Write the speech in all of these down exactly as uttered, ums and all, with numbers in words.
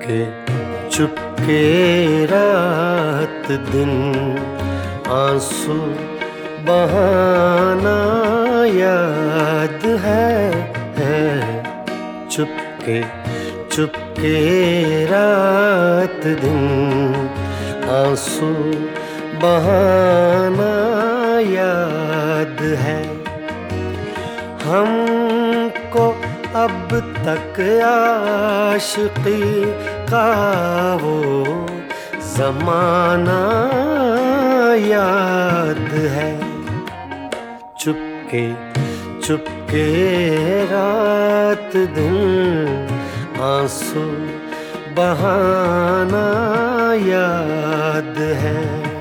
चुपके चुपके रात दिन आंसू बहाना याद है, है। चुपके चुपके रात दिन आंसू बहाना याद है। हमको अब तक आशिकी का वो ज़माना याद है। चुपके चुपके रात दिन आंसू बहाना याद है।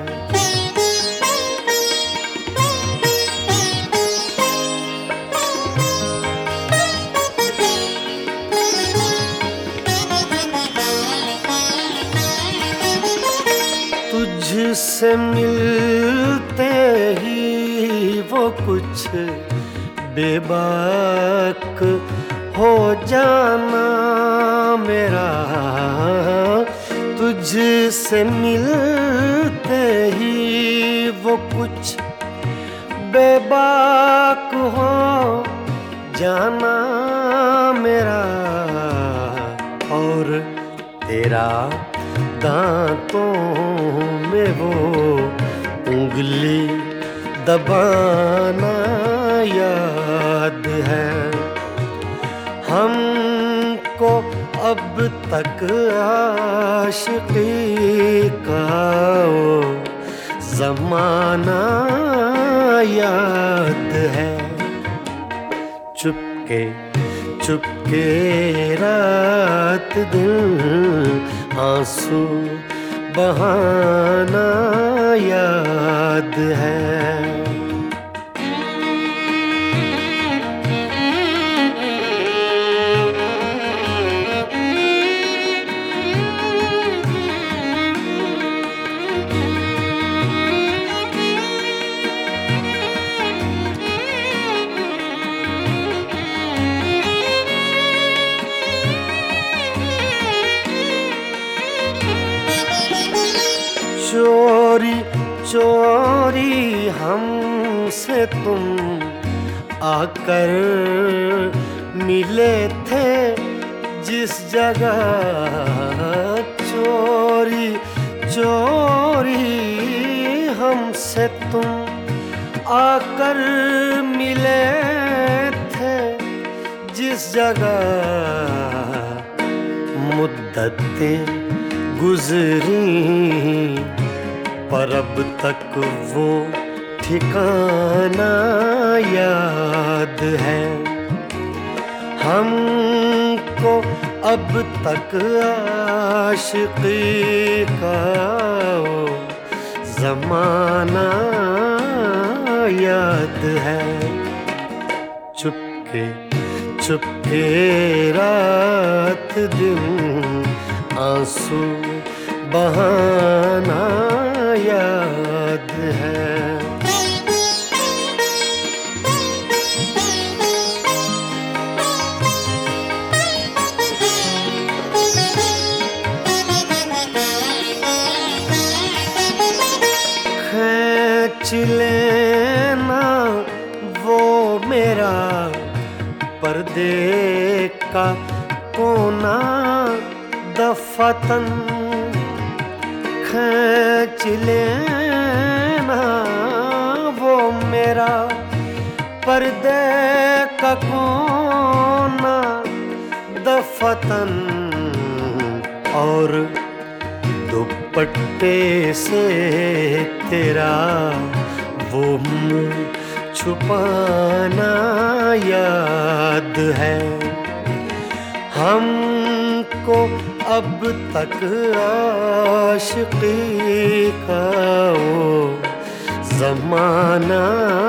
तुझसे मिलते ही वो कुछ बेबाक हो जाना मेरा। तुझसे मिलते ही वो कुछ बेबाक हो जाना मेरा। और तेरा दांतों में वो उंगली दबाना याद है। हमको अब तक आशिकी का वो ज़माना याद है। चुपके चुपके रात दिन आंसू बहाना याद है। चोरी चोरी हमसे तुम आकर मिले थे जिस जगह। चोरी चोरी हमसे तुम आकर मिले थे जिस जगह। मुद्दतें गुजरी पर अब तक वो ठिकाना याद है। हमको अब तक आशिकी का वो ज़माना याद है। चुपके चुपके रात दिन आंसू बहाना याद है। खींच लेना वो मेरा पर्दे का कोना दफतन। खींच लेना वो मेरा पर्दे का कोना दफतन। और दुपट्टे से तेरा वो मुँह छुपाना याद है। हमको अब तक आशिकी का वो ज़माना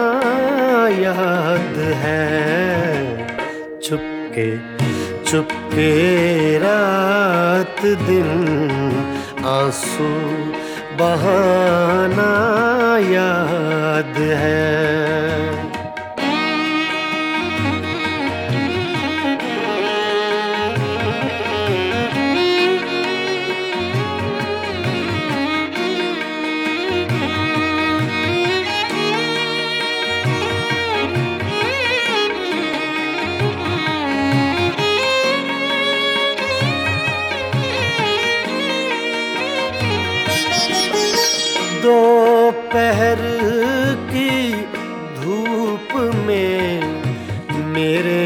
याद है। चुपके चुपके रात दिन आंसू बहाना याद है। दोपहर की धूप में मेरे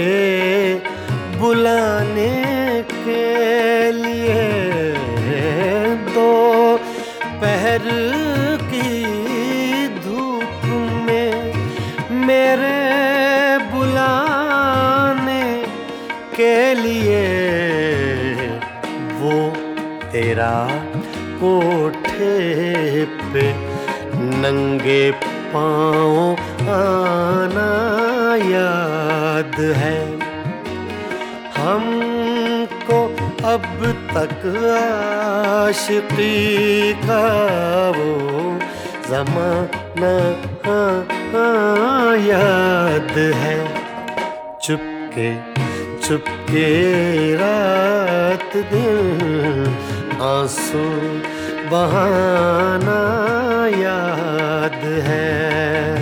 बुलाने के लिए, दोपहर की धूप में मेरे बुलाने के लिए वो तेरा कोठे पे नंगे पाँव आना याद है। हमको अब तक आशिकी का वो ज़माना याद है। चुपके चुपके रात दिन आंसू बहाना याद है।